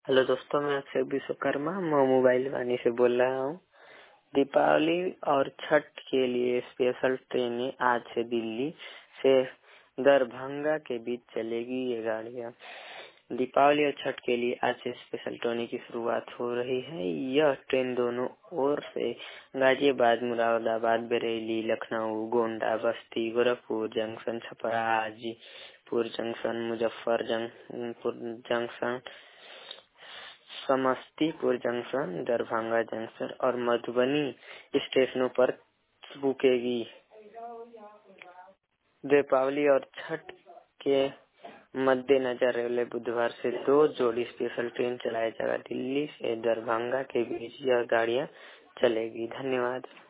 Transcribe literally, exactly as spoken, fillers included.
Hello दोस्तों, मैं अक्षय विश्वकर्मा मैं मोबाइल वाणी से बोल रहा हूँ। दीपावली और छठ के लिए स्पेशल ट्रेनें आज से दिल्ली से दरभंगा के बीच चलेगी। ये गाड़ियाँ दीपावली और छठ के लिए आज से स्पेशल ट्रेन की शुरुआत हो रही है। यह ट्रेन दोनों ओर से Ghaziabad, Moradabad, Bareilly, Lucknow, Gonda, Basti, Gorakhpur junction, Chhapra, Hajipur junction, Muzaffar junction junction Samastipur junction, Darbhanga junction और मधुबनी स्टेशनों पर रुकेगी। दीपावली और छठ के मद्देनजर रेलवे बुधवार से दो जोड़ी स्पेशल ट्रेन चलाया जाएगा। दिल्ली से दरभंगा के बीच यह गाड़ियां चलेगी। धन्यवाद।